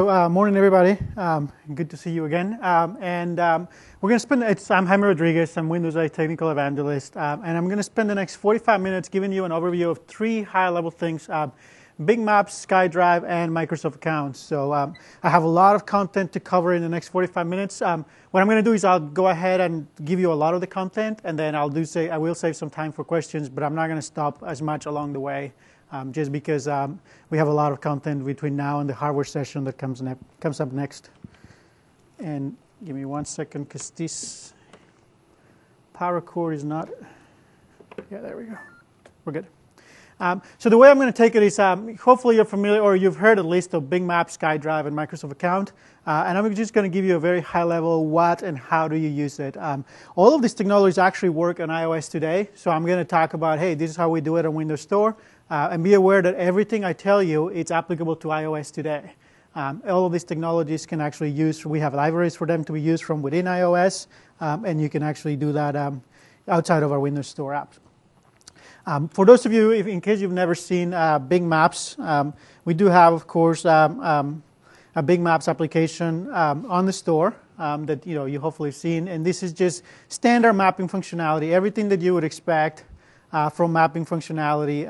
So morning, everybody. Good to see you again. We're going to spend, I'm Jaime Rodriguez. I'm Windows 8 Technical Evangelist. And I'm going to spend the next 45 minutes giving you an overview of three high-level things, Bing Maps, SkyDrive, and Microsoft accounts. So I have a lot of content to cover in the next 45 minutes. What I'm going to do is I'll go ahead and give you a lot of the content, and then I will save some time for questions, but I'm not going to stop as much along the way. Just because we have a lot of content between now and the hardware session that comes up next. And give me 1 second, because this power cord is not, yeah, there we go. We're good. So the way I'm going to take it is, hopefully you're familiar, or you've heard a list of Bing Maps, SkyDrive, and Microsoft Account. And I'm just going to give you a very high level what and how do you use it. All of these technologies actually work on iOS today. So I'm going to talk about, hey, this is how we do it on Windows Store. And be aware that everything I tell you, it's applicable to iOS today. All of these technologies can actually use, we have libraries for them to be used from within iOS. And you can actually do that outside of our Windows Store apps. For those of you, in case you've never seen Bing Maps, we do have, of course, a Bing Maps application on the store that you hopefully have seen. And this is just standard mapping functionality, everything that you would expect from mapping functionality.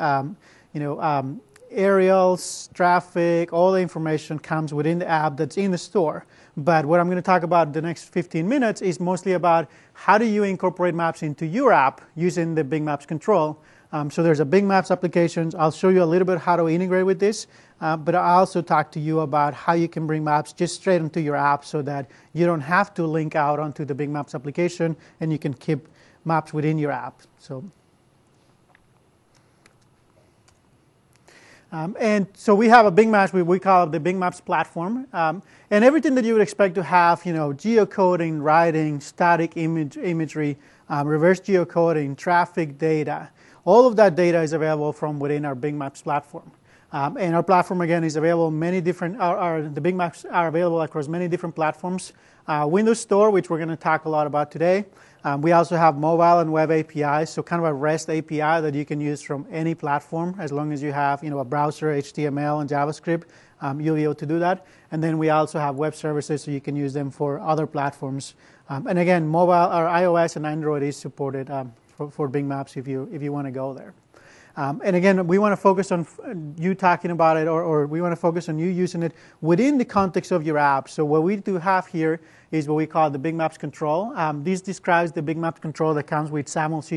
Aerials, traffic, all the information comes within the app that's in the store. But what I'm going to talk about the next 15 minutes is mostly about how do you incorporate maps into your app using the Bing Maps control. So there's a Bing Maps application. I'll show you a little bit how to integrate with this. But I'll also talk to you about how you can bring maps just straight into your app so that you don't have to link out onto the Bing Maps application and you can keep maps within your app. And so we have a Bing Maps, we call it the Bing Maps platform. And everything that you would expect to have, geocoding, writing, static imagery, reverse geocoding, traffic data, all of that data is available from within our Bing Maps platform. And our platform, again, is available many different, the Bing Maps are available across many different platforms. Windows Store, which we're going to talk a lot about today. We also have mobile and web APIs, so kind of a REST API that you can use from any platform as long as you have a browser, HTML, and JavaScript. You'll be able to do that. And then we also have web services, so you can use them for other platforms. And again, mobile or iOS and Android is supported for Bing Maps if you want to go there. And again, we want to focus on you talking about it, or we want to focus on you using it within the context of your app. So what we do have here is what we call the Bing Maps control. This describes the Bing Maps control that comes with SAML C#.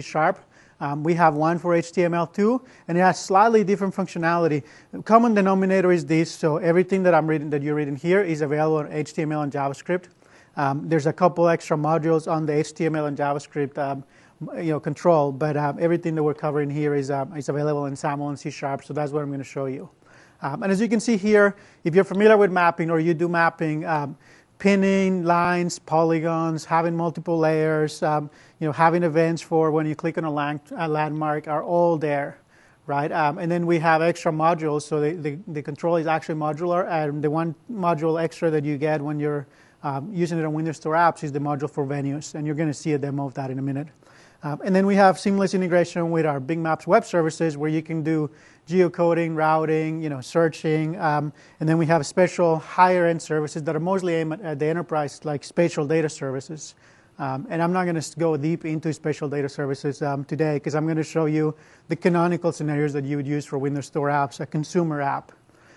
We have one for HTML2, and it has slightly different functionality. The common denominator is this, so everything that you're reading here is available in HTML and JavaScript. There's a couple extra modules on the HTML and JavaScript control, but everything that we're covering here is available in SAML and C#, so that's what I'm going to show you. And as you can see here, if you're familiar with mapping or you do mapping, pinning, lines, polygons, having multiple layers, having events for when you click on a landmark are all there, right? And then we have extra modules, so the control is actually modular, and the one module extra that you get when you're using it on Windows Store apps is the module for venues, and you're going to see a demo of that in a minute. And then we have seamless integration with our Bing Maps web services where you can do geocoding, routing, searching. And then we have special higher-end services that are mostly aimed at the enterprise, like spatial data services. And I'm not going to go deep into spatial data services today because I'm going to show you the canonical scenarios that you would use for Windows Store apps, a consumer app.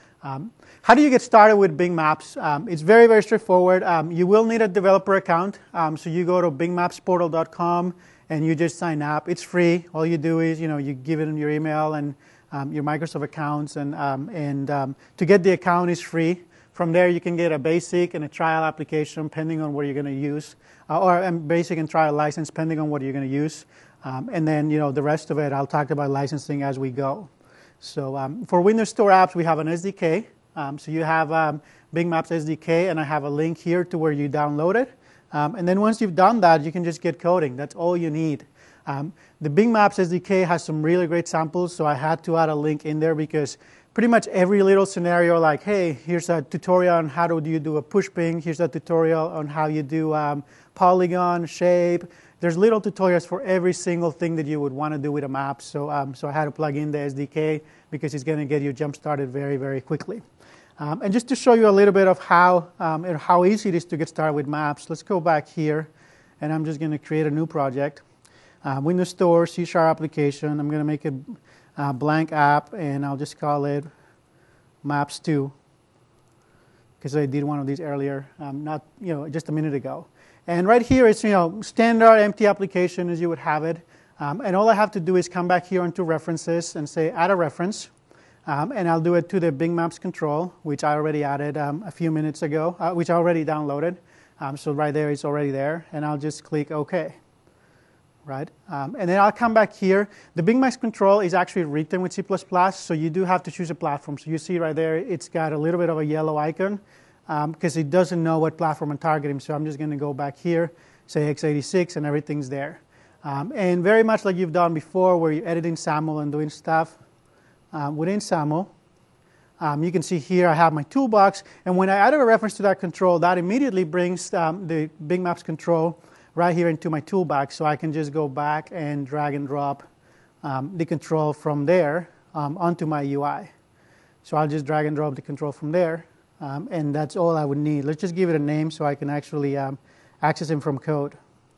How do you get started with Bing Maps? It's very, very straightforward. You will need a developer account. So you go to bingmapsportal.com and you just sign up. It's free. All you do is, you give it in your email and your Microsoft accounts, and to get the account is free. From there, you can get a basic and a trial application, depending on what you're going to use, or a basic and trial license, depending on what you're going to use. And then, the rest of it, I'll talk about licensing as we go. So for Windows Store apps, we have an SDK. So you have Bing Maps SDK, and I have a link here to where you download it. And then once you've done that, you can just get coding. That's all you need. The Bing Maps SDK has some really great samples, so I had to add a link in there because pretty much every little scenario, like, hey, here's a tutorial on how do you do a push ping. Here's a tutorial on how you do polygon, shape. There's little tutorials for every single thing that you would want to do with a map. So I had to plug in the SDK because it's going to get you jump-started very, very quickly. And just to show you a little bit of how easy it is to get started with maps, let's go back here, and I'm just going to create a new project. Windows Store, C# application. I'm going to make a blank app, and I'll just call it Maps2, because I did one of these earlier, not just a minute ago. And right here it's standard empty application as you would have it. And all I have to do is come back here onto references and say add a reference. And I'll do it to the Bing Maps control, which I already added a few minutes ago, which I already downloaded. So right there, it's already there. And I'll just click OK. Right? And then I'll come back here. The Bing Maps control is actually written with C++, so you do have to choose a platform. So you see right there, it's got a little bit of a yellow icon because it doesn't know what platform I'm targeting. So I'm just going to go back here, say x86, and everything's there. And very much like you've done before, where you're editing SAML and doing stuff. Within SAML, you can see here I have my toolbox, and when I added a reference to that control, that immediately brings the Bing Maps control right here into my toolbox, so I can just go back and drag and drop the control from there onto my UI. So I'll just drag and drop the control from there, and that's all I would need. Let's just give it a name so I can actually access it from code.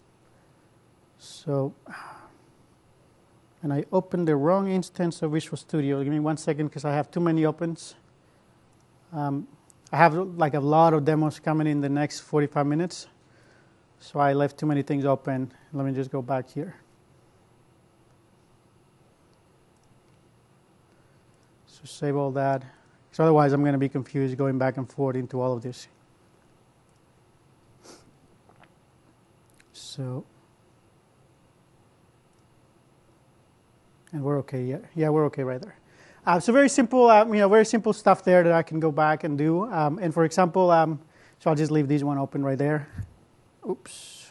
So. And I opened the wrong instance of Visual Studio. Give me 1 second because I have too many opens. I have like a lot of demos coming in the next 45 minutes. So I left too many things open. Let me just go back here. So save all that. Because otherwise I'm going to be confused going back and forth into all of this. So. And we're okay. Yeah, we're okay right there. So very simple, very simple stuff there that I can go back and do. And for example, so I'll just leave this one open right there. Oops.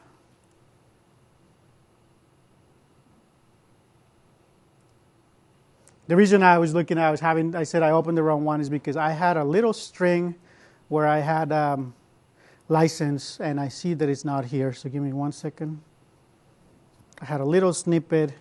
The reason I said I opened the wrong one is because I had a little string where I had license, and I see that it's not here. So give me 1 second. I had a little snippet.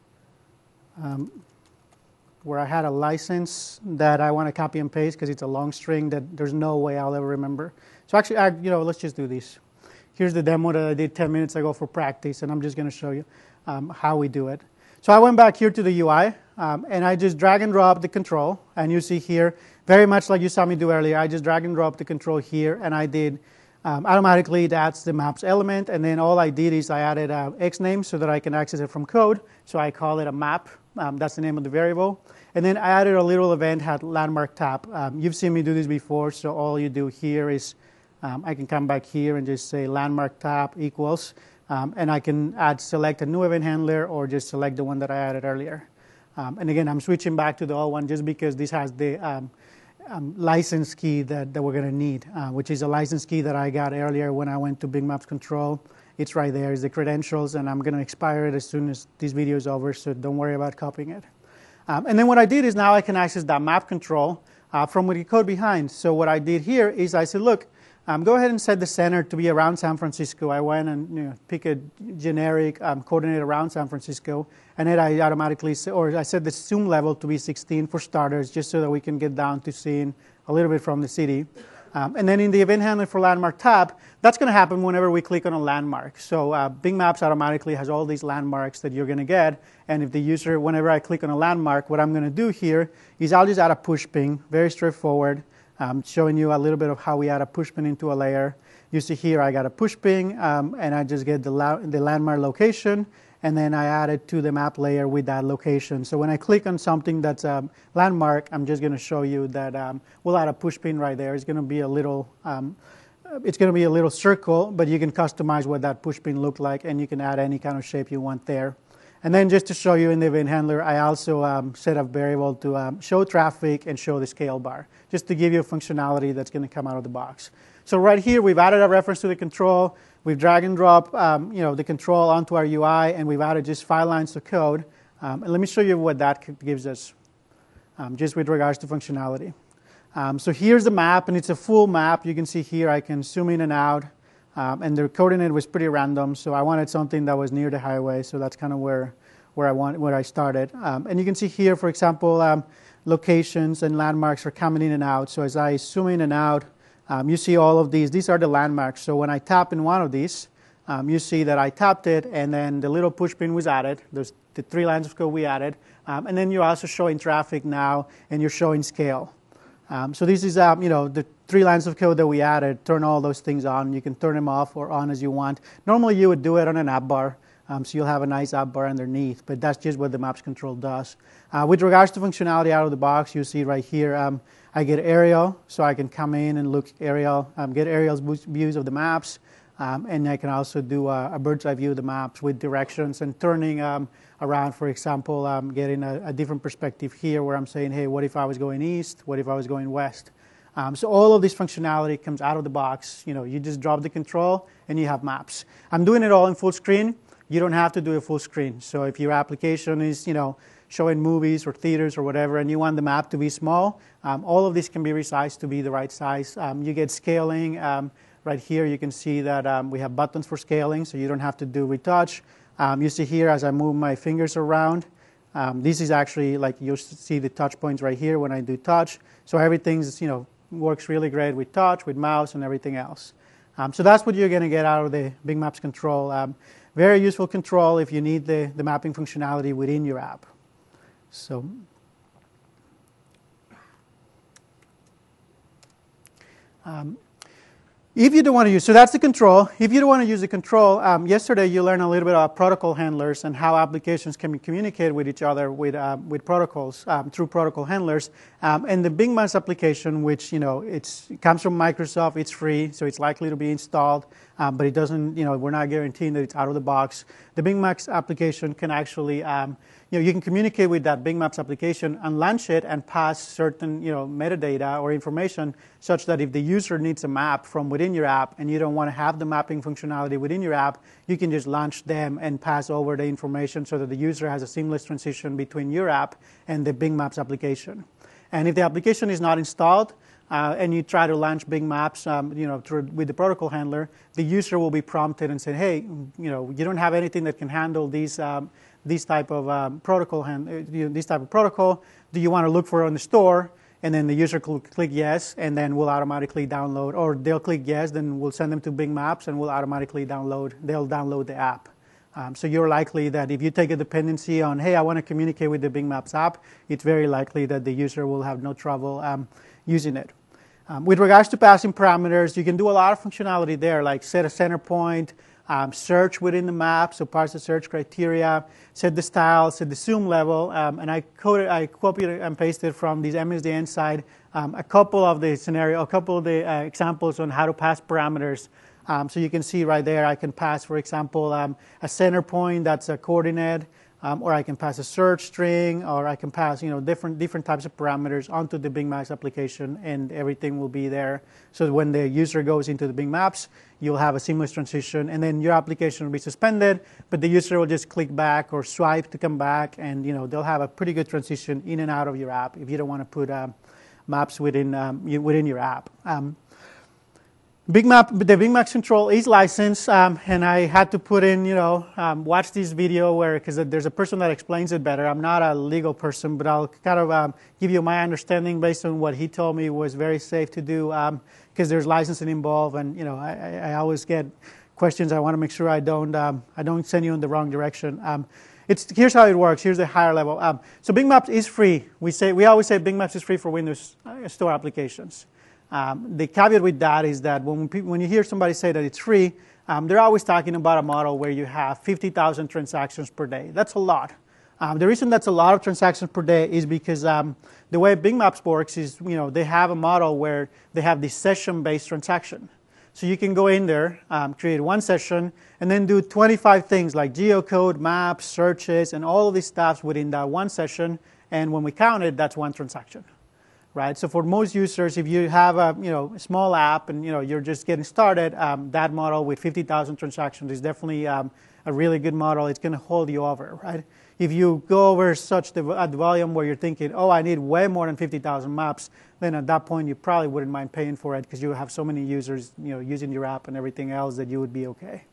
Where I had a license that I want to copy and paste because it's a long string that there's no way I'll ever remember. So actually, let's just do this. Here's the demo that I did 10 minutes ago for practice, and I'm just going to show you how we do it. So I went back here to the UI, and I just drag and drop the control. And you see here, very much like you saw me do earlier, I just drag and drop the control here, and I did automatically that's the maps element. And then all I did is I added X name so that I can access it from code. So I call it a map. That's the name of the variable. And then I added a little event had landmark tab. You've seen me do this before, so all you do here is I can come back here and just say landmark tab equals, and I can select a new event handler or just select the one that I added earlier. And again, I'm switching back to the old one just because this has the license key that we're going to need, which is a license key that I got earlier when I went to Bing Maps Control. It's right there. It's the credentials, and I'm going to expire it as soon as this video is over, so don't worry about copying it. And then what I did is now I can access that map control from the code behind. So what I did here is I said, look, go ahead and set the center to be around San Francisco. I went and pick a generic coordinate around San Francisco, and then I automatically, I set the zoom level to be 16 for starters, just so that we can get down to seeing a little bit from the city. And then in the event handler for landmark tab, that's going to happen whenever we click on a landmark. So Bing Maps automatically has all these landmarks that you're going to get. And if the user, whenever I click on a landmark, what I'm going to do here is I'll just add a push ping, very straightforward, showing you a little bit of how we add a push ping into a layer. You see here I got a push ping, and I just get the landmark location. And then I add it to the map layer with that location. So when I click on something that's a landmark, I'm just going to show you that we'll add a push pin right there. It's going to be a little, circle, but you can customize what that push pin look like, and you can add any kind of shape you want there. And then just to show you in the event handler, I also set a variable to show traffic and show the scale bar, just to give you a functionality that's going to come out of the box. So right here, we've added a reference to the control. We've drag and drop the control onto our UI, and we've added just 5 lines of code. And let me show you what that gives us, just with regards to functionality. So here's the map, and it's a full map. You can see here I can zoom in and out, and the coordinate was pretty random. So I wanted something that was near the highway, so that's kind of where I started. And you can see here, for example, locations and landmarks are coming in and out. So as I zoom in and out, you see all of these. These are the landmarks. So when I tap in one of these, you see that I tapped it, and then the little push pin was added. There's the 3 lines of code we added. And then you're also showing traffic now, and you're showing scale. So this is the 3 lines of code that we added. Turn all those things on. You can turn them off or on as you want. Normally you would do it on an app bar, so you'll have a nice app bar underneath, but that's just what the Maps control does. With regards to functionality out of the box, you see right here, I get aerial, so I can come in and look aerial, get aerial views of the maps, and I can also do a bird's eye view of the maps with directions and turning around. For example, getting a different perspective here where I'm saying, hey, what if I was going east? What if I was going west? So all of this functionality comes out of the box. You just drop the control and you have maps. I'm doing it all in full screen. You don't have to do a full screen. So if your application is, showing movies or theaters or whatever, and you want the map to be small, all of this can be resized to be the right size. You get scaling. Right here, you can see that we have buttons for scaling, so you don't have to do retouch. You see here, as I move my fingers around, this is actually like you'll see the touch points right here when I do touch. So everything's, works really great with touch, with mouse, and everything else. So that's what you're going to get out of the Bing Maps control. Very useful control if you need the mapping functionality within your app. So. If you don't want to use, so that's the control. If you don't want to use the control, yesterday you learned a little bit about protocol handlers and how applications can communicate with each other with protocols through protocol handlers. And the Bing Maps application, which it comes from Microsoft, it's free, so it's likely to be installed, but it doesn't. We're not guaranteeing that it's out of the box. The Bing Maps application can actually, you can communicate with that Bing Maps application and launch it and pass certain metadata or information such that if the user needs a map from within your app and you don't want to have the mapping functionality within your app, you can just launch them and pass over the information so that the user has a seamless transition between your app and the Bing Maps application. And if the application is not installed and you try to launch Bing Maps with the protocol handler, the user will be prompted and say, hey, you don't have anything that can handle these type of protocol. Do you want to look for it in the store? And then the user will click yes, and then we'll automatically download. Or they'll click yes, then we'll send them to Bing Maps, and we'll automatically download. They'll download the app. So you're likely that if you take a dependency on, hey, I want to communicate with the Bing Maps app, it's very likely that the user will have no trouble using it. With regards to passing parameters, you can do a lot of functionality there, like set a center point, search within the map, so parse the search criteria, set the style, set the zoom level, and I copied and pasted from these MSDN side a couple of the examples on how to pass parameters. So you can see right there, I can pass, for example, a center point that's a coordinate, or I can pass a search string, or I can pass different types of parameters onto the Bing Maps application, and everything will be there. So when the user goes into the Bing Maps, you'll have a seamless transition, and then your application will be suspended, but the user will just click back or swipe to come back, and they'll have a pretty good transition in and out of your app if you don't want to put maps within your app. The Bing Maps control is licensed, and I had to put in, watch this video because there's a person that explains it better. I'm not a legal person, but I'll kind of give you my understanding based on what he told me was very safe to do because there's licensing involved, and I always get questions. I want to make sure I don't send you in the wrong direction. Here's how it works. Here's the higher level. So Bing Maps is free. We always say Bing Maps is free for Windows Store applications. The caveat with that is that when you hear somebody say that it's free, they're always talking about a model where you have 50,000 transactions per day. That's a lot. The reason that's a lot of transactions per day is because the way Bing Maps works is, they have a model where they have this session-based transaction. So you can go in there, create one session, and then do 25 things like geocode, maps, searches, and all of these stuff within that one session. And when we count it, that's one transaction. Right. So for most users, if you have a small app and you're just getting started, that model with 50,000 transactions is definitely a really good model. It's going to hold you over, right? If you go over at the volume where you're thinking, oh, I need way more than 50,000 maps, then at that point you probably wouldn't mind paying for it because you have so many users using your app and everything else that you would be okay.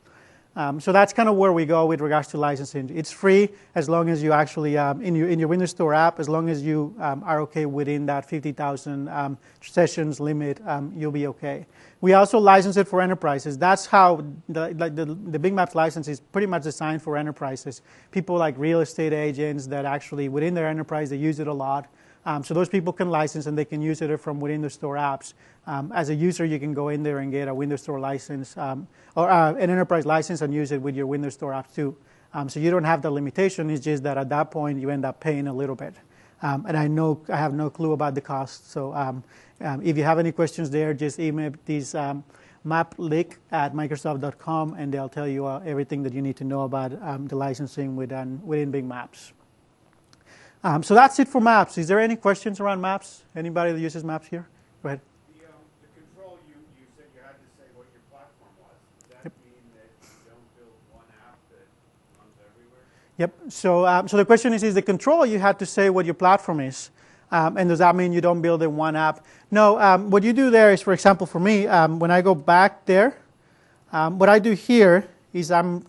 So that's kind of where we go with regards to licensing. It's free as long as you actually, in your Windows Store app, as long as you are okay within that 50,000 sessions limit, you'll be okay. We also license it for enterprises. That's how the Bing Maps license is pretty much designed for enterprises. People like real estate agents that actually within their enterprise, they use it a lot. So those people can license and they can use it from within the store apps. As a user, you can go in there and get a Windows Store license or an enterprise license and use it with your Windows Store apps too. So you don't have the limitation. It's just that at that point, you end up paying a little bit. And I have no clue about the cost. So if you have any questions there, just email these maplick@microsoft.com, and they'll tell you everything that you need to know about the licensing within Bing Maps. So that's it for Maps. Is there any questions around Maps? Anybody that uses Maps here? Go ahead. The control, you said you had to say what your platform was. Does that mean that you don't build one app that runs everywhere? Yep. So the question is the control, you had to say what your platform is. And does that mean you don't build in one app? No. What you do there is, for example, for me, when I go back there, what I do here is oh,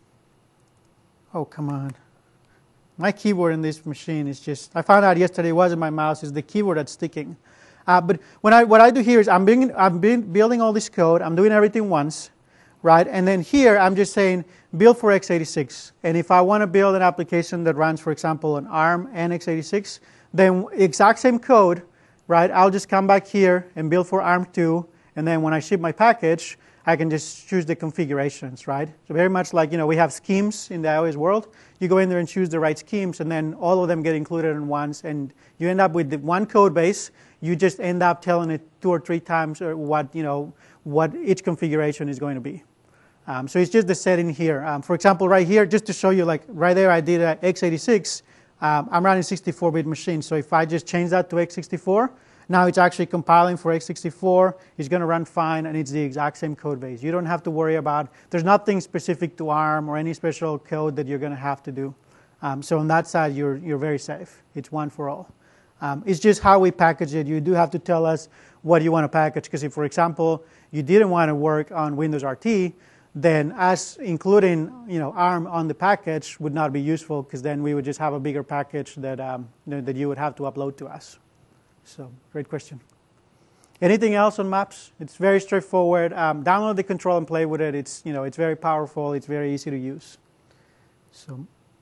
come on. My keyboard in this machine is just, I found out yesterday it wasn't my mouse, it's the keyboard that's sticking. But what I do here is I'm building all this code, I'm doing everything once, right? And then here I'm just saying build for x86. And if I want to build an application that runs, for example, on ARM and x86, then exact same code, right? I'll just come back here and build for ARM2. And then when I ship my package, I can just choose the configurations, right? So very much like, we have schemes in the iOS world. You go in there and choose the right schemes, and then all of them get included in once, and you end up with the one code base. You just end up telling it 2 or 3 times what each configuration is going to be. So it's just the setting here. For example, right here, just to show you, like right there, I did x86. I'm running 64-bit machine, so if I just change that to x64, now it's actually compiling for x64. It's going to run fine, and it's the exact same code base. You don't have to worry about, there's nothing specific to ARM or any special code that you're going to have to do. So on that side, you're very safe. It's one for all. It's just how we package it. You do have to tell us what you want to package, because if, for example, you didn't want to work on Windows RT, then us including ARM on the package would not be useful, because then we would just have a bigger package that you would have to upload to us. So, great question. Anything else on Maps? It's very straightforward. Download the control and play with it. It's it's very powerful. It's very easy to use. So,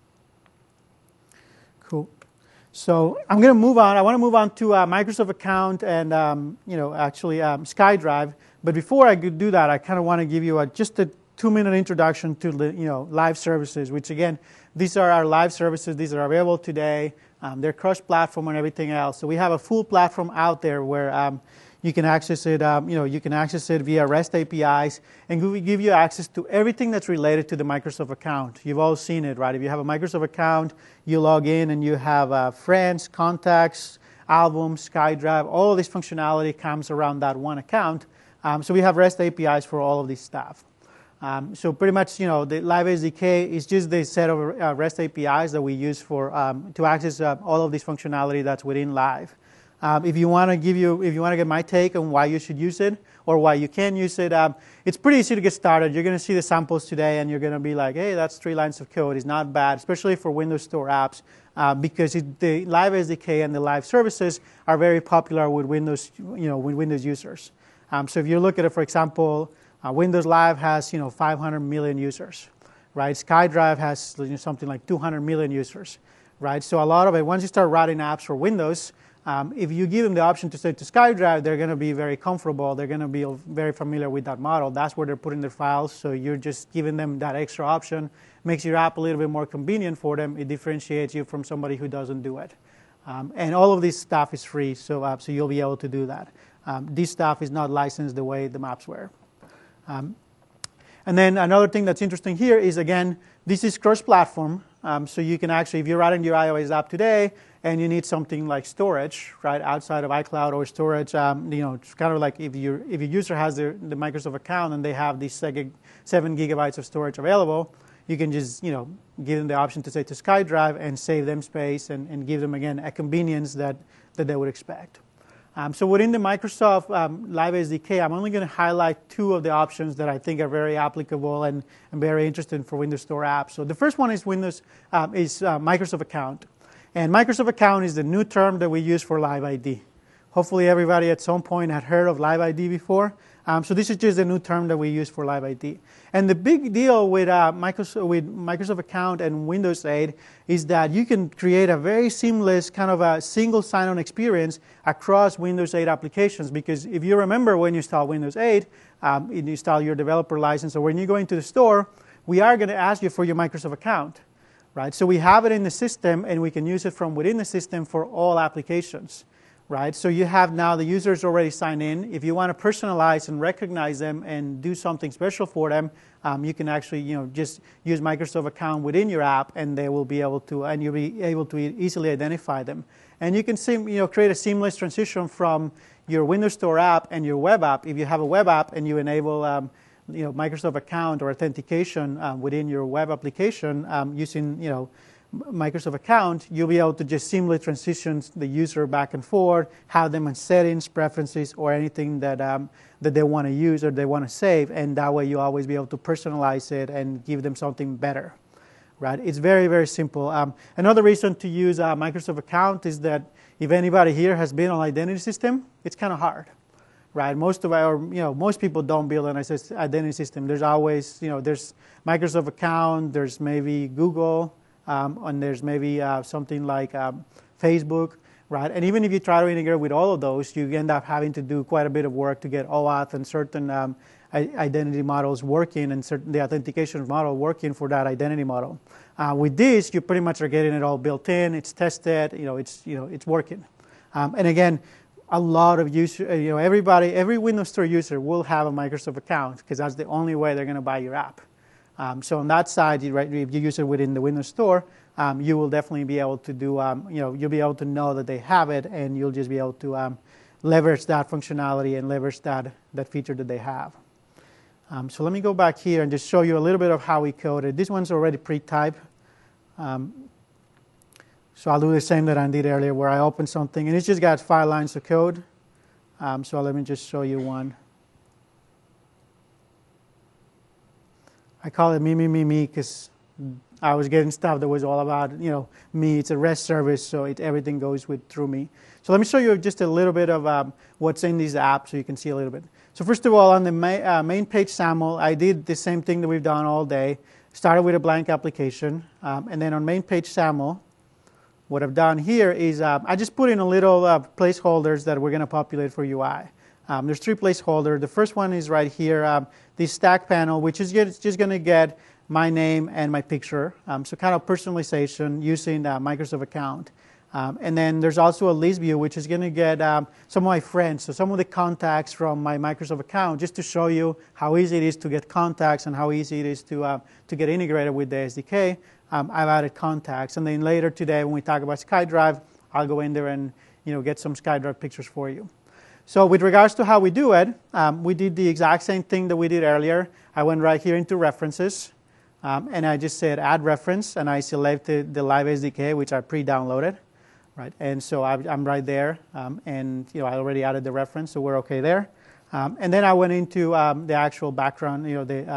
cool. So I'm going to move on. I want to move on to Microsoft account and actually SkyDrive. But before I could do that, I kind of want to give you just a 2-minute introduction to the live services. Which again, these are our live services. These are available today. They're cross-platform and everything else. So we have a full platform out there where you can access it. You can access it via REST APIs, and we give you access to everything that's related to the Microsoft account. You've all seen it, right? If you have a Microsoft account, you log in and you have friends, contacts, albums, SkyDrive. All of this functionality comes around that one account. So we have REST APIs for all of this stuff. So pretty much, the Live SDK is just the set of REST APIs that we use for to access all of this functionality that's within Live. If you want to get my take on why you should use it or why you can use it, it's pretty easy to get started. You're going to see the samples today, and you're going to be like, hey, that's 3 lines of code. It's not bad, especially for Windows Store apps, because the Live SDK and the Live services are very popular with Windows, with Windows users. So if you look at it, for example, Windows Live has 500 million users, right? SkyDrive has something like 200 million users, right? So a lot of it, once you start writing apps for Windows, if you give them the option to say to SkyDrive, they're going to be very comfortable. They're going to be very familiar with that model. That's where they're putting their files. So you're just giving them that extra option. Makes your app a little bit more convenient for them. It differentiates you from somebody who doesn't do it. And all of this stuff is free, so you'll be able to do that. This stuff is not licensed the way the maps were. And then another thing that's interesting here is, again, this is cross-platform. So you can actually, if you're writing your iOS app today and you need something like storage, right, outside of iCloud or storage, it's kind of like if your user has the Microsoft account and they have these 7 gigabytes of storage available, you can just, give them the option to say to SkyDrive and save them space and give them, again, a convenience that they would expect. So within the Microsoft Live SDK, I'm only going to highlight two of the options that I think are very applicable and very interesting for Windows Store apps. So the first one is Microsoft Account. And Microsoft Account is the new term that we use for Live ID. Hopefully everybody at some point had heard of Live ID before. So this is just a new term that we use for Live ID. And the big deal with Microsoft Account and Windows 8 is that you can create a very seamless kind of a single sign-on experience across Windows 8 applications. Because if you remember when you install Windows 8, you install your developer license, or when you go into the store, we are going to ask you for your Microsoft account. Right? So we have it in the system, and we can use it from within the system for all applications. Right? So you have now the users already signed in. If you want to personalize and recognize them and do something special for them, you can actually just use Microsoft account within your app, and they will be able to, and you'll be able to easily identify them. And you can create a seamless transition from your Windows Store app and your web app. If you have a web app and you enable Microsoft account or authentication within your web application using Microsoft account, you'll be able to just seamlessly transition the user back and forth, have them on settings, preferences, or anything that they want to use or they want to save, and that way you'll always be able to personalize it and give them something better. Right? It's very, very simple. Another reason to use Microsoft account is that if anybody here has been on identity system, it's kind of hard. Right? Most people don't build an identity system. There's always, there's Microsoft account, there's maybe Google, and there's maybe something like Facebook, right? And even if you try to integrate with all of those, you end up having to do quite a bit of work to get OAuth and certain identity models working and the authentication model working for that identity model. With this, you pretty much are getting it all built in. It's tested. It's working. And again, a lot of users, every Windows Store user will have a Microsoft account because that's the only way they're going to buy your app. So on that side, if you use it within the Windows Store, you will definitely be able to do, you'll be able to know that they have it, and you'll just be able to leverage that functionality and leverage that feature that they have. So let me go back here and just show you a little bit of how we coded. This one's already pre-typed. So I'll do the same that I did earlier, where I open something, and it's just got 5 lines of code. So let me just show you one. I call it me because I was getting stuff that was all about me. It's a REST service, so everything goes through me. So let me show you just a little bit of what's in these apps, so you can see a little bit. So first of all, on the main page SAML, I did the same thing that we've done all day. Started with a blank application, and then on main page SAML, what I've done here is I just put in a little placeholders that we're going to populate for UI. There's 3 placeholders. The first one is right here, the stack panel, which is just going to get my name and my picture. So kind of personalization using Microsoft account. And then there's also a list view, which is going to get some of my friends, so some of the contacts from my Microsoft account, just to show you how easy it is to get contacts and how easy it is to get integrated with the SDK. I've added contacts. And then later today, when we talk about SkyDrive, I'll go in there and get some SkyDrive pictures for you. So with regards to how we do it, we did the exact same thing that we did earlier. I went right here into References, and I just said Add Reference, and I selected the Live SDK, which I pre-downloaded. Right, and so I'm right there, and I already added the reference, so we're okay there. And then I went into the actual background,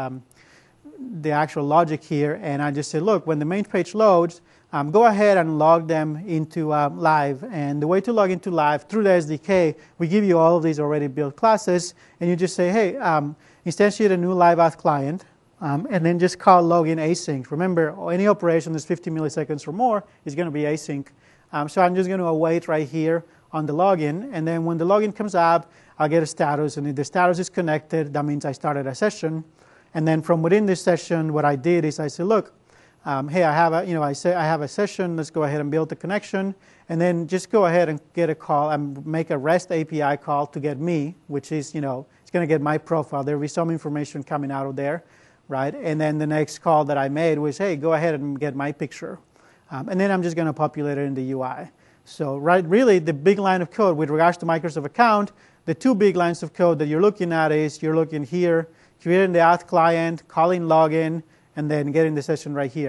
the actual logic here, and I just said, look, when the main page loads, go ahead and log them into Live. And the way to log into Live through the SDK, we give you all of these already built classes, and you just say, hey, instantiate a new Live Auth client, and then just call login async. Remember, any operation that's 50 milliseconds or more is going to be async. So I'm just going to await right here on the login, and then when the login comes up, I'll get a status, and if the status is connected, that means I started a session. And then from within this session, what I did is I said, look, hey, I have a session. Let's go ahead and build the connection, and then just go ahead and get a call and make a REST API call to get me, which is it's going to get my profile. There will be some information coming out of there, right? And then the next call that I made was, hey, go ahead and get my picture. And then I'm just going to populate it in the UI. So really the big line of code with regards to Microsoft account, the 2 big lines of code that you're looking at is you're looking here, creating the auth client, calling login, and then getting the session right here.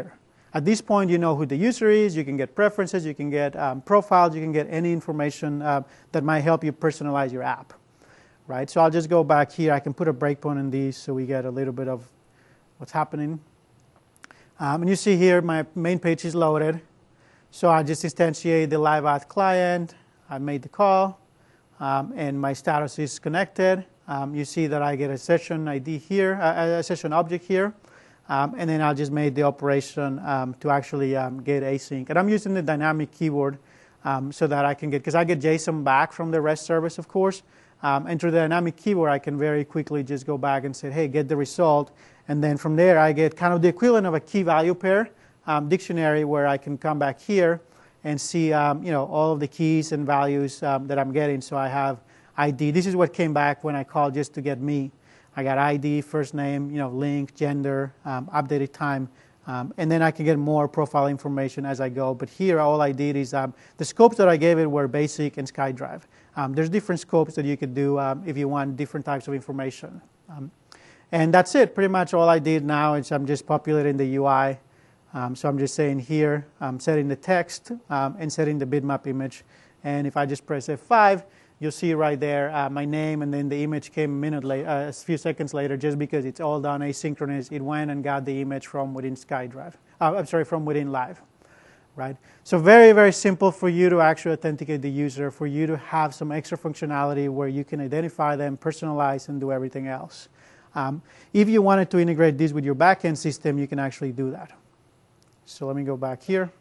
At this point, you know who the user is. You can get preferences. You can get profiles. You can get any information that might help you personalize your app. Right? So I'll just go back here. I can put a breakpoint in these so we get a little bit of what's happening. And you see here my main page is loaded. So I just instantiate the live auth client. I made the call, and my status is connected. You see that I get a session ID here, a session object here. And then I'll just make the operation to actually get async. And I'm using the dynamic keyword so that I can get, because I get JSON back from the REST service, of course. And through the dynamic keyword, I can very quickly just go back and say, hey, get the result. And then from there, I get kind of the equivalent of a key value pair dictionary where I can come back here and see all of the keys and values that I'm getting. So I have ID. This is what came back when I called just to get me. I got ID, first name, link, gender, updated time. And then I can get more profile information as I go. But here, all I did is the scopes that I gave it were basic and SkyDrive. There's different scopes that you could do if you want different types of information. And that's it. Pretty much all I did now is I'm just populating the UI. So I'm just saying here, I'm setting the text and setting the bitmap image. And if I just press F5, you'll see right there my name, and then the image came a minute later, a few seconds later, just because it's all done asynchronous. It went and got the image from within SkyDrive. From within Live. Right? So very, very simple for you to actually authenticate the user, for you to have some extra functionality where you can identify them, personalize, and do everything else. If you wanted to integrate this with your backend system, you can actually do that. So let me go back here.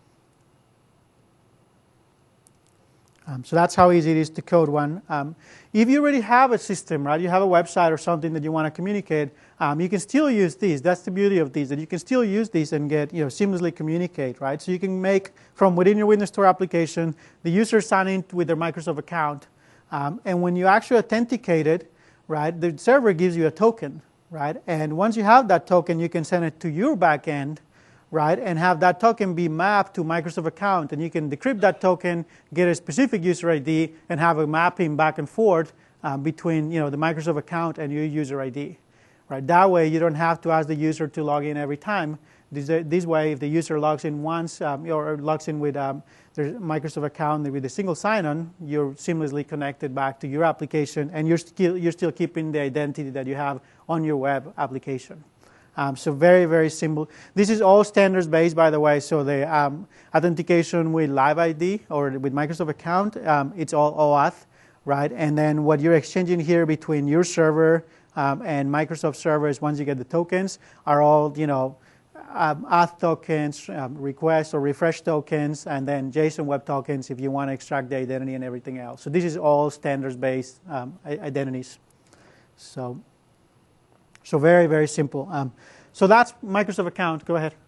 So that's how easy it is to code one. If you already have a system, right, you have a website or something that you want to communicate, you can still use these. That's the beauty of these, that you can still use these and get, seamlessly communicate, right? So you can make from within your Windows Store application, the user sign in with their Microsoft account. And when you actually authenticate it, right, the server gives you a token, right? And once you have that token, you can send it to your backend, right, and have that token be mapped to Microsoft account. And you can decrypt that token, get a specific user ID, and have a mapping back and forth between the Microsoft account and your user ID. Right? That way, you don't have to ask the user to log in every time. This way, if the user logs in once or logs in with their Microsoft account with a single sign-on, you're seamlessly connected back to your application, and you're still keeping the identity that you have on your web application. So very, very simple. This is all standards-based, by the way. So the authentication with Live ID or with Microsoft account, it's all OAuth, right? And then what you're exchanging here between your server and Microsoft servers, once you get the tokens, are all auth tokens, request or refresh tokens, and then JSON Web Tokens if you want to extract the identity and everything else. So this is all standards-based identities. So very, very simple. So that's Microsoft account. Go ahead.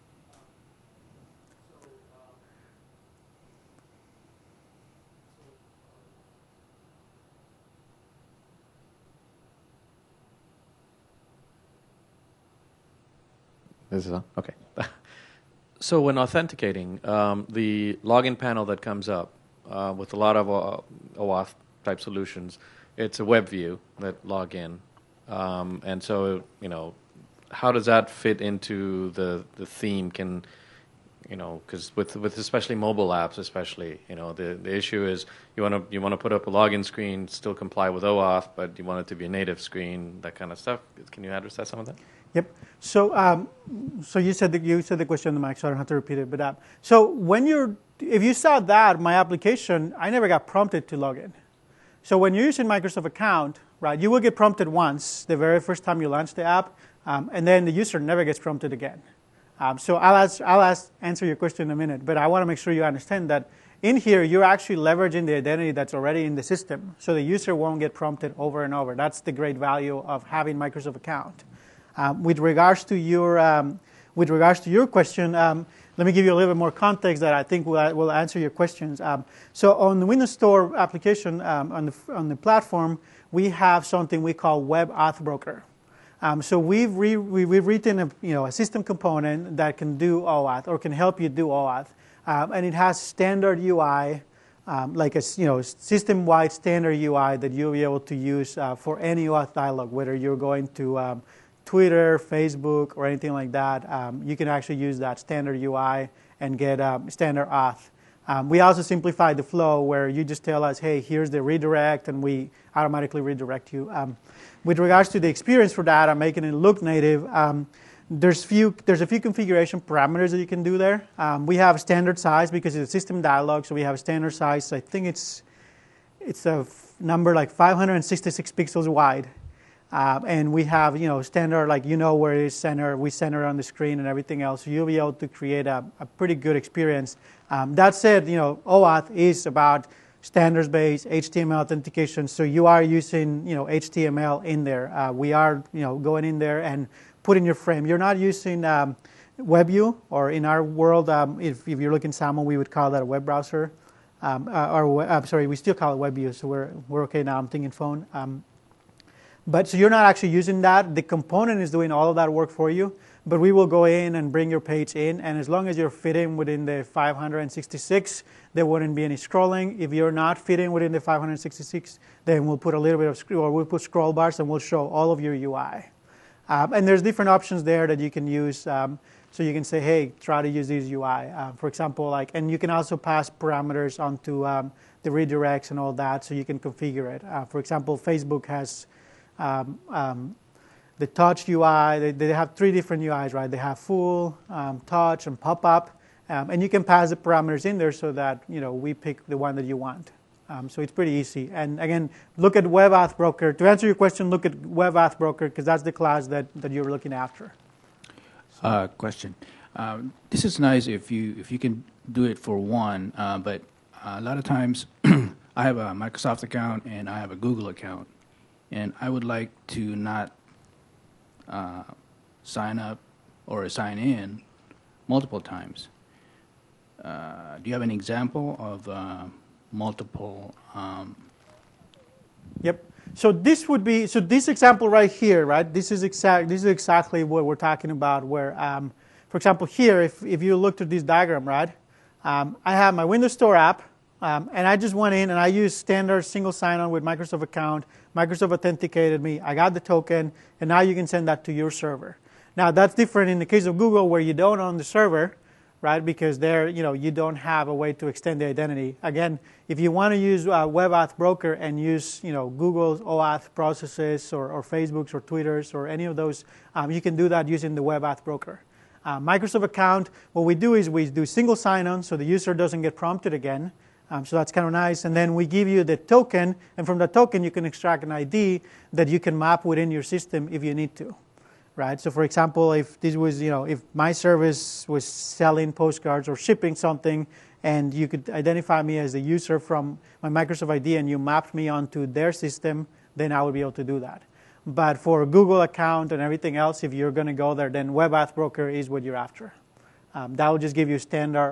This is on? Okay. So when authenticating, the login panel that comes up with a lot of OAuth type solutions, it's a web view that log in. And so, how does that fit into the theme? Because with especially mobile apps, especially, the issue is you want to put up a login screen, still comply with OAuth, but you want it to be a native screen, that kind of stuff. Can you address some of that? Yep. So, so you said the question on the mic, so I don't have to repeat it. But so if you saw that my application, I never got prompted to log in. So when you're using Microsoft account, right, you will get prompted once the very first time you launch the app, and then the user never gets prompted again. So I'll answer your question in a minute, but I want to make sure you understand that in here you're actually leveraging the identity that's already in the system, so the user won't get prompted over and over. That's the great value of having Microsoft account. With regards to your question, let me give you a little bit more context that I think will answer your questions. So on the Windows Store application on the platform, we have something we call Web Auth Broker. So we've written a system component that can do OAuth or can help you do OAuth, and it has standard UI, like a system-wide standard UI that you'll be able to use for any OAuth dialog, whether you're going to Twitter, Facebook, or anything like that, you can actually use that standard UI and get standard auth. We also simplified the flow where you just tell us, hey, here's the redirect, and we automatically redirect you. With regards to the experience for data, making it look native, there's a few configuration parameters that you can do there. We have standard size because it's a system dialog, so we have a standard size. I think it's a number like 566 pixels wide. And we have, standard, like, where it is centered. We center it on the screen and everything else. So you'll be able to create a pretty good experience. That said, OAuth is about standards-based HTML authentication. So you are using, HTML in there. We are, going in there and putting your frame. You're not using WebView, or in our world, if you're looking SAML, we would call that a web browser. We still call it WebView. So we're okay now. I'm thinking phone. But so you're not actually using that. The component is doing all of that work for you. But we will go in and bring your page in. And as long as you're fitting within the 566, there wouldn't be any scrolling. If you're not fitting within the 566, then we'll put a little bit of we'll put scroll bars, and we'll show all of your UI. And there's different options there that you can use. So you can say, hey, try to use this UI. For example, and you can also pass parameters onto the redirects and all that, so you can configure it. For example, Facebook has the touch UI. They have 3 different UIs, right? They have full, touch, and pop-up. And you can pass the parameters in there so that, we pick the one that you want. So it's pretty easy. And again, look at WebAuth Broker. To answer your question, look at WebAuth Broker, because that's the class that you're looking after. Question. This is nice if you can do it for one, but a lot of times I have a Microsoft account and I have a Google account. And I would like to not sign up or sign in multiple times. Do you have an example of multiple? Yep. So this would be this example right here, right? This is exactly what we're talking about. Where, for example, here, if you looked at this diagram, right? I have my Windows Store app. And I just went in and I used standard single sign-on with Microsoft account. Microsoft authenticated me. I got the token, and now you can send that to your server. Now that's different in the case of Google, where you don't own the server, right? Because there, you don't have a way to extend the identity. Again, if you want to use WebAuth Broker and use, Google's OAuth processes or Facebook's or Twitter's or any of those, you can do that using the WebAuth Broker. Microsoft account, what we do is we do single sign-on, so the user doesn't get prompted again. So that's kind of nice. And then we give you the token, and from the token you can extract an ID that you can map within your system if you need to, right? So for example, if this was, if my service was selling postcards or shipping something, and you could identify me as the user from my Microsoft ID and you mapped me onto their system, then I would be able to do that. But for a Google account and everything else, if you're going to go there, then WebAuth Broker is what you're after. That will just give you standard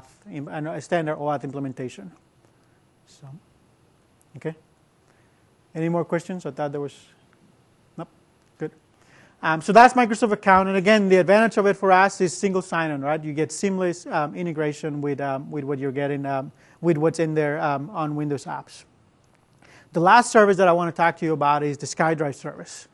OAuth implementation. So, okay. Any more questions? I thought there was. Nope. Good. So that's Microsoft account, and again, the advantage of it for us is single sign-on, right? You get seamless integration with what you're getting with what's in there on Windows apps. The last service that I want to talk to you about is the SkyDrive service.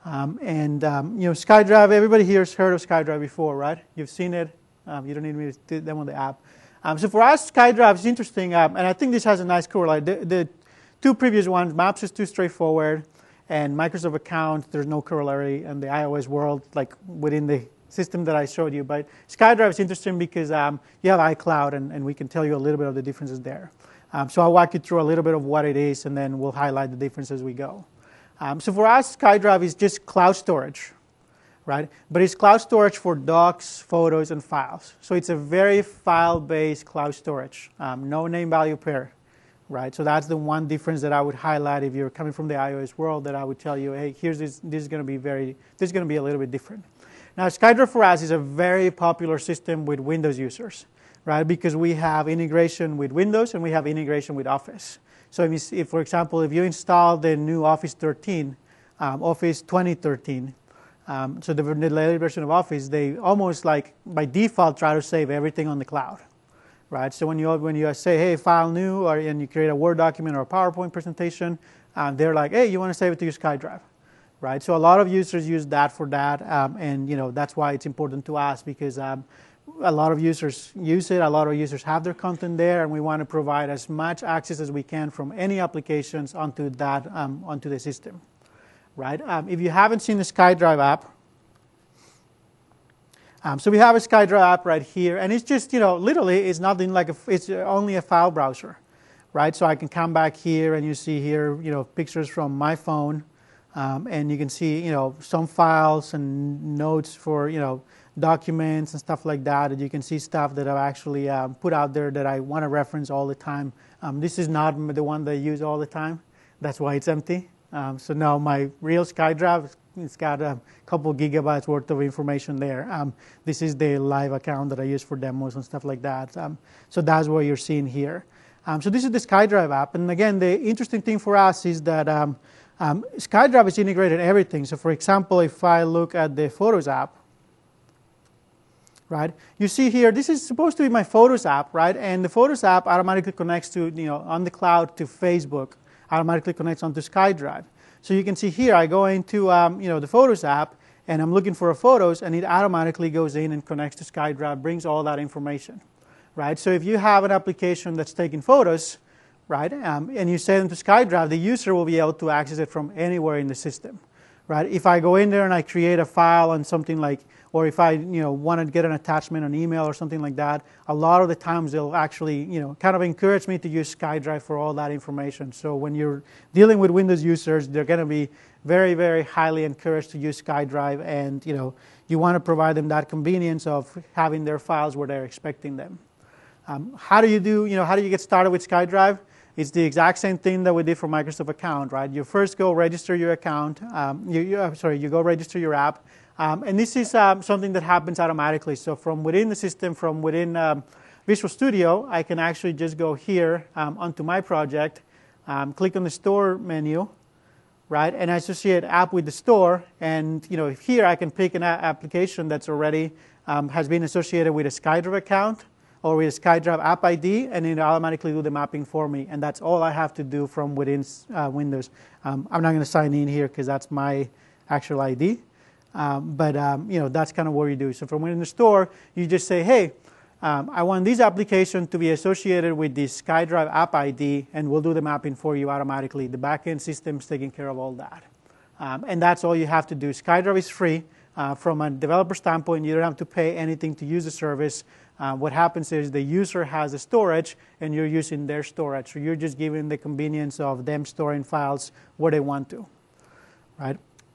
SkyDrive. Everybody here has heard of SkyDrive before, right? You've seen it. You don't need me to demo the app. So for us, SkyDrive is interesting, and I think this has a nice corollary. The 2 previous ones, Maps is too straightforward, and Microsoft account, there's no corollary in the iOS world, like within the system that I showed you. But SkyDrive is interesting because you have iCloud, and we can tell you a little bit of the differences there. So I'll walk you through a little bit of what it is, and then we'll highlight the differences as we go. So for us, SkyDrive is just cloud storage. Right? But it's cloud storage for docs, photos, and files. So it's a very file-based cloud storage, no name-value pair, right? So that's the one difference that I would highlight if you're coming from the iOS world. That I would tell you, hey, here's this. This is going to be a little bit different. Now, SkyDrive for us is a very popular system with Windows users, right? Because we have integration with Windows and we have integration with Office. So if for example, if you install the new Office 13, Office 2013. So the latest version of Office, they almost like by default try to save everything on the cloud, right? So when you say, hey, file new, and you create a Word document or a PowerPoint presentation, they're like, hey, you want to save it to your SkyDrive, right? So a lot of users use that for that, and that's why it's important to us, because a lot of users use it, a lot of users have their content there, and we want to provide as much access as we can from any applications onto that onto the system, right? If you haven't seen the SkyDrive app, so we have a SkyDrive app right here, and it's just, literally, it's nothing like it's only a file browser, right? So I can come back here, and you see here, pictures from my phone, and you can see, some files and notes for, documents and stuff like that. And you can see stuff that I've actually put out there that I want to reference all the time. This is not the one that I use all the time. That's why it's empty. So now my real SkyDrive, it's got a couple gigabytes worth of information there. This is the live account that I use for demos and stuff like that. So that's what you're seeing here. So this is the SkyDrive app. And again, the interesting thing for us is that SkyDrive is integrated in everything. So for example, if I look at the Photos app, right, you see here, this is supposed to be my Photos app, right? And the Photos app automatically connects to, on the cloud to Facebook, automatically connects onto SkyDrive. So you can see here, I go into the Photos app, and I'm looking for photos, and it automatically goes in and connects to SkyDrive, brings all that information, right? So if you have an application that's taking photos, right, and you send them to SkyDrive, the user will be able to access it from anywhere in the system, right? If I go in there and I create a file on something like, or if I want to get an attachment, an email or something like that, a lot of the times they'll actually kind of encourage me to use SkyDrive for all that information. So when you're dealing with Windows users, they're going to be very, very highly encouraged to use SkyDrive, and you want to provide them that convenience of having their files where they're expecting them. How do you get started with SkyDrive? It's the exact same thing that we did for Microsoft Account, right? You first go register your account. You go register your app. And this is something that happens automatically. So from within the system, from within Visual Studio, I can actually just go here onto my project, click on the Store menu, right, and associate app with the store. And here I can pick an application that's already has been associated with a SkyDrive account or with a SkyDrive app ID, and it automatically do the mapping for me. And that's all I have to do from within Windows. I'm not going to sign in here because that's my actual ID. But that's kind of what you do. So from within the store, you just say, hey, I want this application to be associated with this SkyDrive app ID, and we'll do the mapping for you automatically. The backend system's taking care of all that. And that's all you have to do. SkyDrive is free. From a developer standpoint, you don't have to pay anything to use the service. What happens is the user has the storage, and you're using their storage. So you're just giving the convenience of them storing files where they want to, right?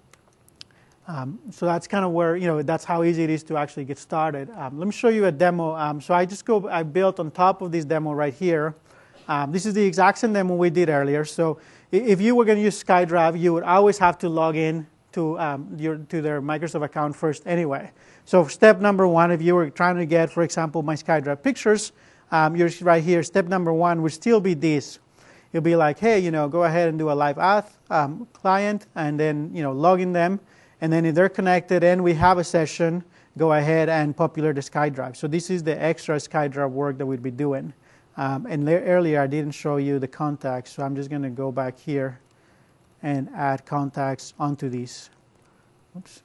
So that's kind of where, that's how easy it is to actually get started. Let me show you a demo. So I built on top of this demo right here. This is the exact same demo we did earlier. So if you were going to use SkyDrive, you would always have to log in to their Microsoft account first anyway. So step number one, if you were trying to get, for example, my SkyDrive pictures, you're right here. Step number one would still be this. You'll be like, hey, go ahead and do a live auth client, and then, log in them. And then if they're connected and we have a session, go ahead and populate the SkyDrive. So this is the extra SkyDrive work that we'd be doing. And earlier I didn't show you the contacts, so I'm just going to go back here and add contacts onto these. Oops.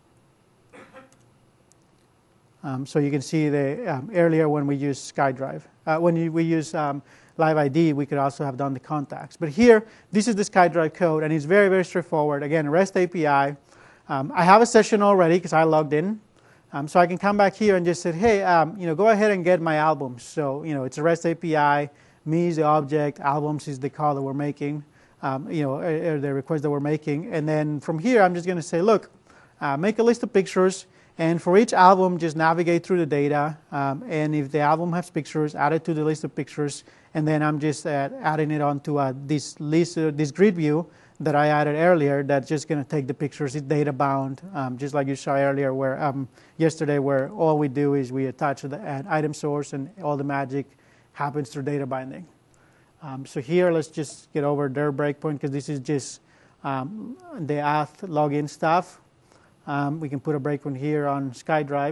So you can see the earlier when we used SkyDrive. When we use Live ID, we could also have done the contacts. But here, this is the SkyDrive code, and it's very, very straightforward. Again, REST API. I have a session already because I logged in. So I can come back here and just say, hey, go ahead and get my albums. So, it's a REST API. Me is the object. Albums is the call that we're making, the request that we're making. And then from here, I'm just going to say, look, make a list of pictures. And for each album, just navigate through the data. And if the album has pictures, add it to the list of pictures. And then I'm just adding it onto this list, this grid view that I added earlier. That's just going to take the pictures. It's data bound, just like you saw earlier, where yesterday, where all we do is we attach the item source, and all the magic happens through data binding. So here, let's just get over their breakpoint, because this is just the auth login stuff. We can put a breakpoint here on SkyDrive.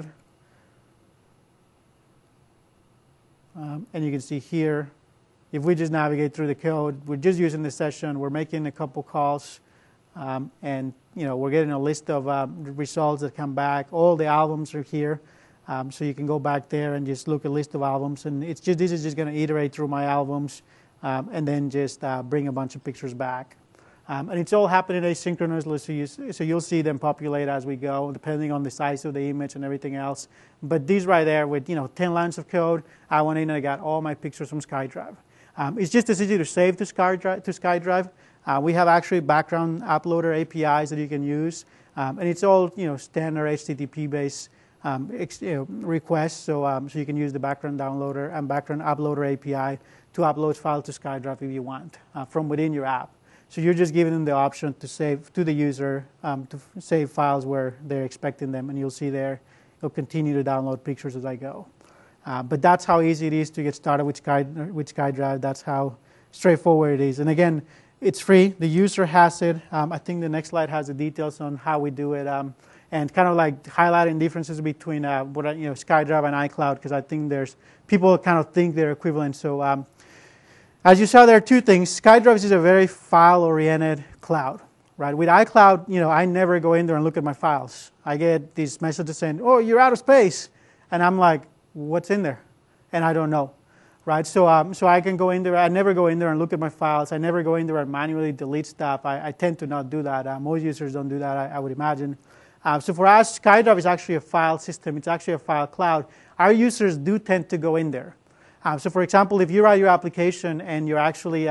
And you can see here, if we just navigate through the code, we're just using the session, we're making a couple calls, And we're getting a list of results that come back. All the albums are here, so you can go back there and just look at a list of albums. And this is just going to iterate through my albums, and then just bring a bunch of pictures back. And it's all happening asynchronously, so you'll see them populate as we go, depending on the size of the image and everything else. But these right there with 10 lines of code, I went in and I got all my pictures from SkyDrive. It's just as easy to save to SkyDrive. We have actually background uploader APIs that you can use, and it's all standard HTTP-based requests. So you can use the background downloader and background uploader API to upload files to SkyDrive if you want from within your app. So you're just giving them the option to save to the user to save files where they're expecting them, and you'll see there it'll continue to download pictures as I go. But that's how easy it is to get started with SkyDrive. That's how straightforward it is. And again, it's free. The user has it. I think the next slide has the details on how we do it, and kind of like highlighting differences between SkyDrive and iCloud, because I think there's people kind of think they're equivalent. So as you saw, there are two things. SkyDrive is a very file-oriented cloud, right? With iCloud, I never go in there and look at my files. I get these messages saying, "Oh, you're out of space," and I'm like, "What's in there?" And I don't know, right? So I can go in there. I never go in there and look at my files. I never go in there and manually delete stuff. I tend to not do that. Most users don't do that, I would imagine. So for us, SkyDrive is actually a file system. It's actually a file cloud. Our users do tend to go in there. So for example, if you write your application and you're actually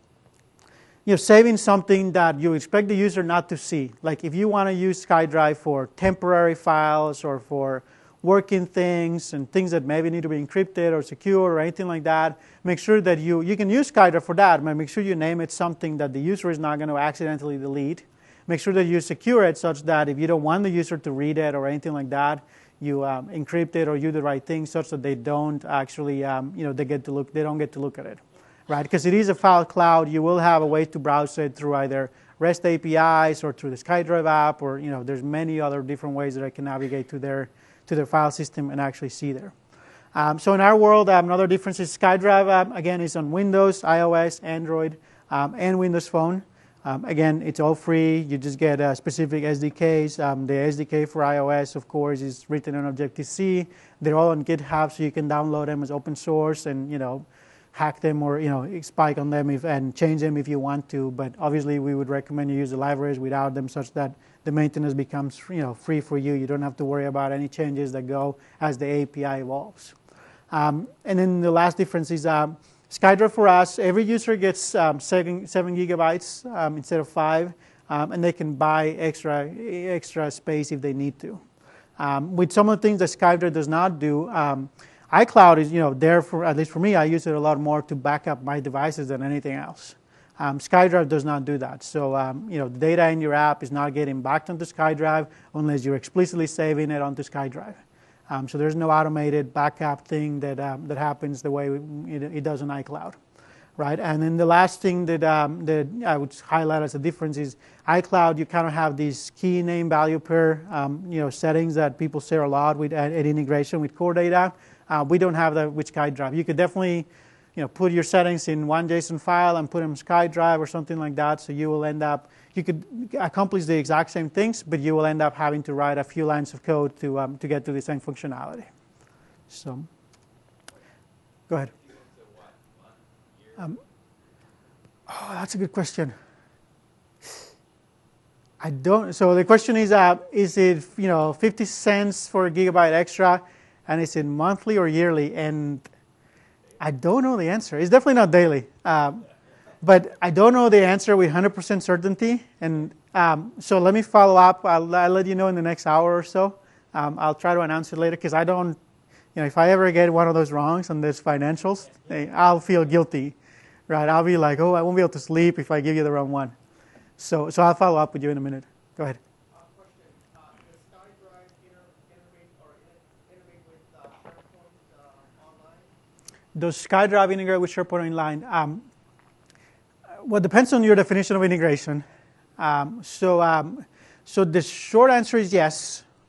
saving something that you expect the user not to see, like if you want to use SkyDrive for temporary files or for working things and things that maybe need to be encrypted or secure or anything like that, make sure that you can use SkyDrive for that, but make sure you name it something that the user is not going to accidentally delete. Make sure that you secure it such that if you don't want the user to read it or anything like that, you encrypt it or you do the right thing such that they don't actually, they don't get to look at it, right? Because it is a file cloud. You will have a way to browse it through either REST APIs or through the SkyDrive app, or there's many other different ways that I can navigate to their file system and actually see there. So in our world, another difference is SkyDrive, again, is on Windows, iOS, Android, and Windows Phone. Again, it's all free. You just get specific SDKs. The SDK for iOS, of course, is written on Objective-C. They're all on GitHub, so you can download them as open source and hack them or spike on them and change them if you want to. But obviously, we would recommend you use the libraries without them, such that the maintenance becomes free for you. You don't have to worry about any changes that go as the API evolves. And then the last difference is SkyDrive for us, every user gets 7 gigabytes instead of 5, and they can buy extra space if they need to. With some of the things that SkyDrive does not do, iCloud is there for, at least for me, I use it a lot more to back up my devices than anything else. SkyDrive does not do that. So the data in your app is not getting backed onto SkyDrive unless you're explicitly saving it onto SkyDrive. So there's no automated backup thing that happens the way it does on iCloud, right? And then the last thing that I would highlight as a difference is iCloud. You kind of have these key name value pair settings that people share a lot with at integration with core data. We don't have that with SkyDrive. You could definitely put your settings in one JSON file and put them in SkyDrive or something like that. So you will end up, you could accomplish the exact same things, but you will end up having to write a few lines of code to get to the same functionality. So, go ahead. That's a good question. I don't. So the question is it 50 cents for a gigabyte extra, and is it monthly or yearly? And I don't know the answer. It's definitely not daily. But I don't know the answer with 100% certainty. And so let me follow up. I'll let you know in the next hour or so. I'll try to announce it later because I don't, if I ever get one of those wrongs on this financials, I'll feel guilty, right? I'll be like, oh, I won't be able to sleep if I give you the wrong one. So I'll follow up with you in a minute. Go ahead. Question. Does SkyDrive integrate with SharePoint Online? Does SkyDrive integrate with SharePoint Online? Well, it depends on your definition of integration. So the short answer is yes.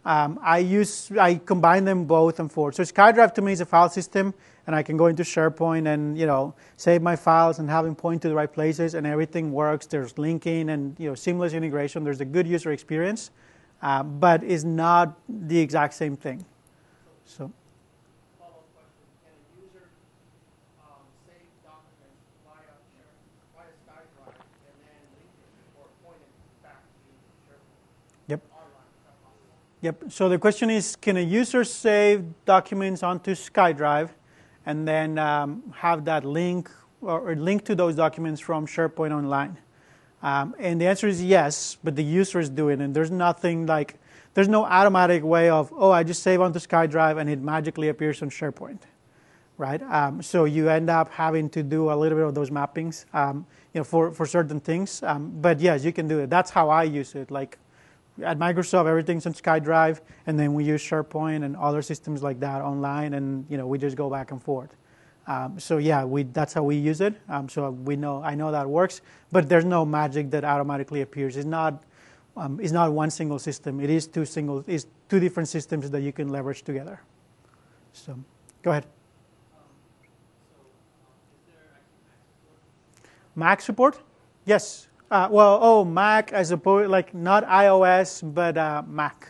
I combine them both and forth. So SkyDrive to me is a file system, and I can go into SharePoint and save my files and have them point to the right places, and everything works. There's linking and seamless integration. There's a good user experience, but it's not the exact same thing. So. Follow-up question: can a user save documents via SkyDrive and then link it or point it back to SharePoint? Yep. Online, is that possible? Yep. So the question is, can a user save documents onto SkyDrive and then have that link or link to those documents from SharePoint Online? And the answer is yes, but the user is doing it. There's nothing like, there's no automatic way of, I just save onto SkyDrive and it magically appears on SharePoint, right? So you end up having to do a little bit of those mappings, for certain things. But yes, you can do it. That's how I use it. Like at Microsoft, everything's on SkyDrive, and then we use SharePoint and other systems like that online, and we just go back and forth. So yeah, that's how we use it. So I know that works, but there's no magic that automatically appears. It's not one single system. It is two different systems that you can leverage together. So go ahead. Is there actually Mac support? Yes. Mac as opposed, like not iOS, but Mac.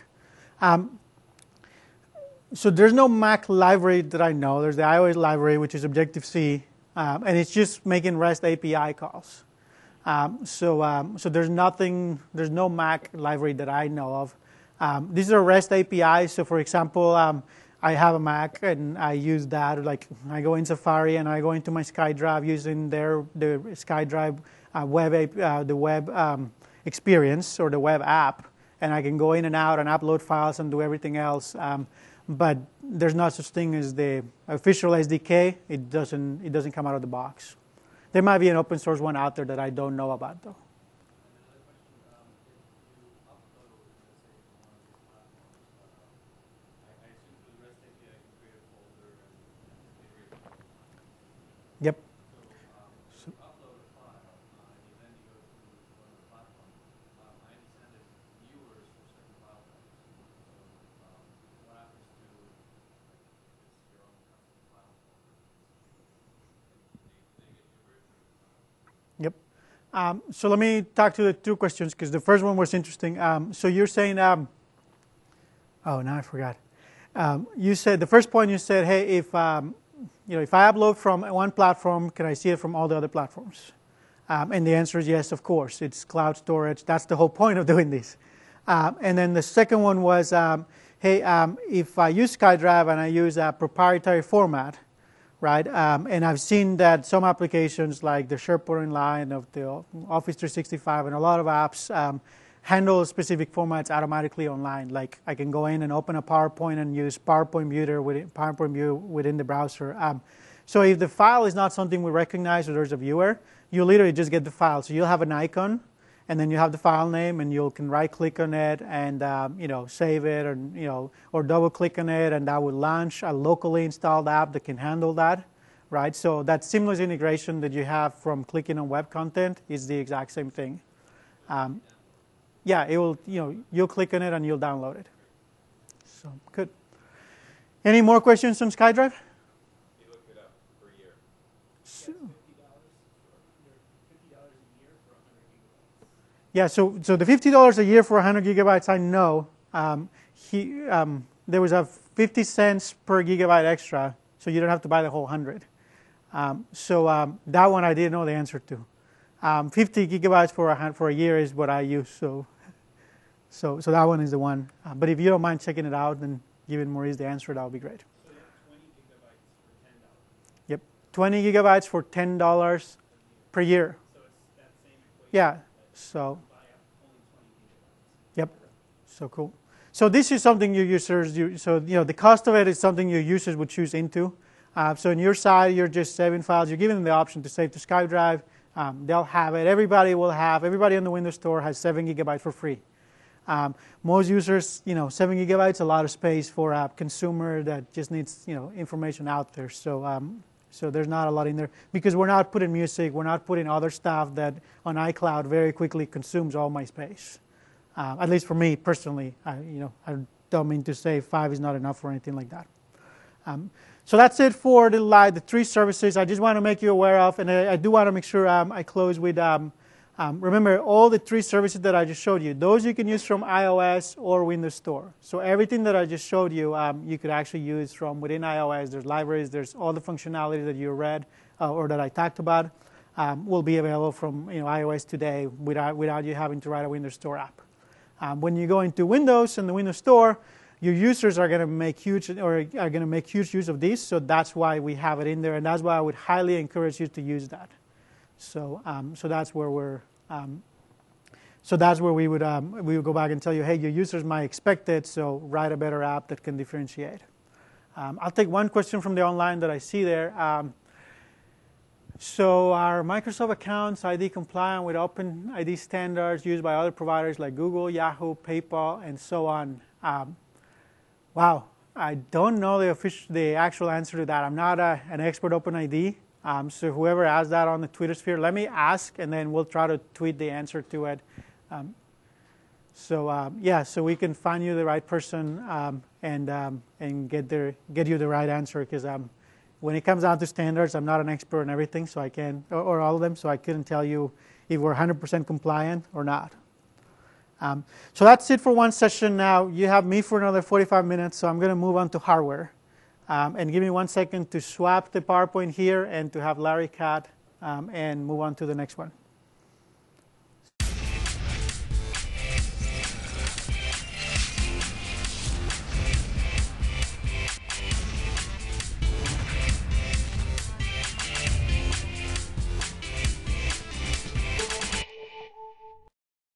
So there's no Mac library that I know. There's the iOS library, which is Objective-C, and it's just making REST API calls. So there's no Mac library that I know of. These are REST APIs. So for example, I have a Mac and I use that. Like I go in Safari and I go into my SkyDrive using the SkyDrive the web experience or the web app, and I can go in and out and upload files and do everything else. But there's no such thing as the official SDK. It doesn't come out of the box. There might be an open source one out there that I don't know about though. Yep. Yep. So let me talk to the two questions because the first one was interesting. So you're saying, now I forgot. You said the first point. You said, hey, if if I upload from one platform, can I see it from all the other platforms? And the answer is yes, of course. It's cloud storage. That's the whole point of doing this. And then the second one was, hey, if I use SkyDrive and I use a proprietary format, right? And I've seen that some applications like the SharePoint Online of the Office 365 and a lot of apps handle specific formats automatically online. Like I can go in and open a PowerPoint and use PowerPoint View within the browser. So if the file is not something we recognize or there's a viewer, you literally just get the file. So you'll have an icon, and then you have the file name, and you can right-click on it and save it, or double-click on it, and that will launch a locally installed app that can handle that, right? So that seamless integration that you have from clicking on web content is the exact same thing. Yeah, it will. You'll click on it and you'll download it. So good. Any more questions on SkyDrive? You looked it up per year. $50 a year for 100 gigabytes. Yeah, so the $50 a year for 100 gigabytes, I know. There was a 50 cents per gigabyte extra, so you don't have to buy the whole 100. So that one I didn't know the answer to. 50 gigabytes for a year is what I use, so that one is the one. But if you don't mind checking it out and giving Maurice the answer, that would be great. So you have 20 gigabytes for $10. Yep, 20 gigabytes for $10 per year. So it's that same equation. Yeah, so. Buy up only 20 gigabytes. Yep, so cool. So this is something your users, the cost of it is something your users would choose into. So on your side, you're just saving files. You're giving them the option to save to SkyDrive. They'll have it. Everybody on the Windows Store has 7 gigabytes for free. Most users, 7 gigabytes, a lot of space for a consumer that just needs, information out there. So there's not a lot in there because we're not putting music, we're not putting other stuff that on iCloud very quickly consumes all my space. At least for me personally, I don't mean to say 5 is not enough or anything like that. So that's it for the 3 services I just want to make you aware of, and I do want to make sure I close with, remember all the 3 services that I just showed you, those you can use from iOS or Windows Store. So everything that I just showed you, you could actually use from within iOS. There's libraries, there's all the functionality that you read or that I talked about will be available from iOS today without you having to write a Windows Store app. When you go into Windows and the Windows Store, your users are going to make huge use of these, so that's why we have it in there, and that's why I would highly encourage you to use that. So that's where we would go back and tell you, hey, your users might expect it, so write a better app that can differentiate. I'll take one question from the online that I see there. So are Microsoft accounts ID compliant with Open ID standards used by other providers like Google, Yahoo, PayPal, and so on? Wow, I don't know the actual answer to that. I'm not an expert OpenID, so whoever asked that on the Twitter sphere, let me ask, and then we'll try to tweet the answer to it. So we can find you the right person and get you the right answer, because when it comes down to standards, I'm not an expert on everything, so I can, or all of them, so I couldn't tell you if we're 100% compliant or not. So that's it for one session now. You have me for another 45 minutes, so I'm going to move on to hardware. And give me 1 second to swap the PowerPoint here and to have Larry cut and move on to the next one.